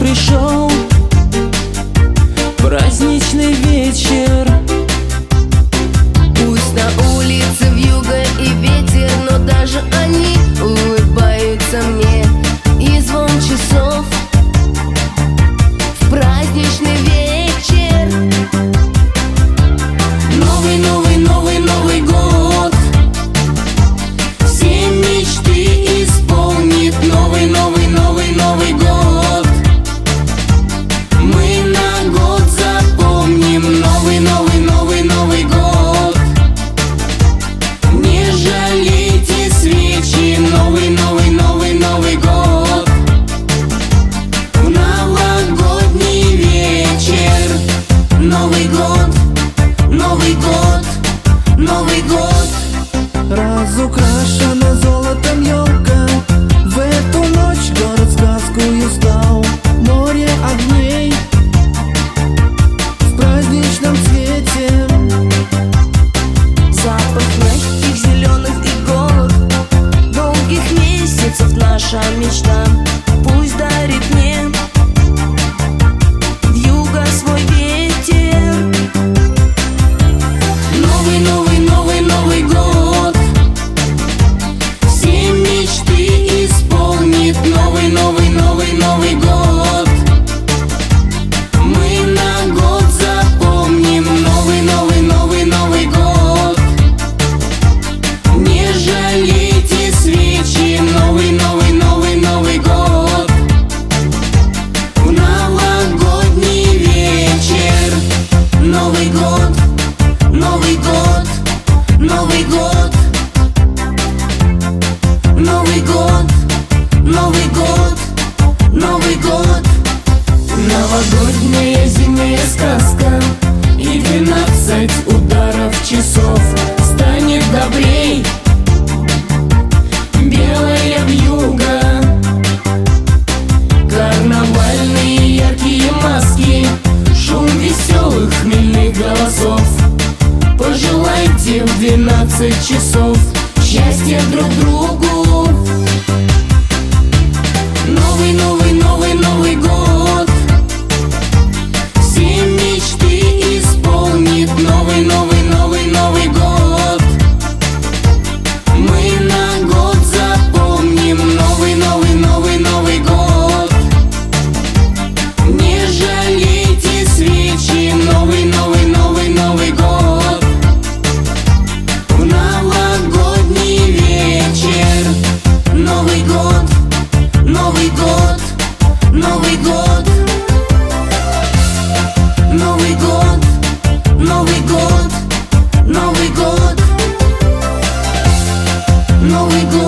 пришел праздничный вечер. Пусть на улице вьюга и ветер, но даже они улыбаются мне. И звон часов в праздничный вечер. Новый, новый, новый, Новый год все мечты исполнит. Новый, новый, новый, Новый год мы на год запомним. Новый, новый, новый, Новый год не жалейте свечи. Новый, новый, новый, Новый год в новогодний вечер. Новый год, Новый год, Новый год. Разукрашена золотом елка, в эту ночь город сказкою стал. Море огней в праздничном цвете, Запах мягких зеленых иголок, долгих месяцев наша мечта. Пусть дарит мне вьюга свой ветер. Новый, новый, новый, Новый год все мечты исполнит. Новый, новый, новый, Новый год мы на год запомним. Новый, новый, новый, Новый год не жалейте свечи. Новый, новый, новый, Новый год в новогодний вечер. Новый год, Новый год, Новый год, Новый год, Новый год, Новый год. Новогодняя зимняя сказка и 12 ударов часов. Станет добрей белая вьюга, карнавальные яркие маски, шум веселых хмельных голосов. Пожелайте в 12 часов счастья друг другу. Новый, новый, новый, Новый год все мечты исполнит. Новый, новый, новый, Новый год мы на год запомним. Новый, новый, новый, Новый год не жалейте свечи. Новый, новый, новый, Новый год в новогодний вечер. Новый год, Новый год, Новый год, Новый год, Новый год, Новый год, Новый год.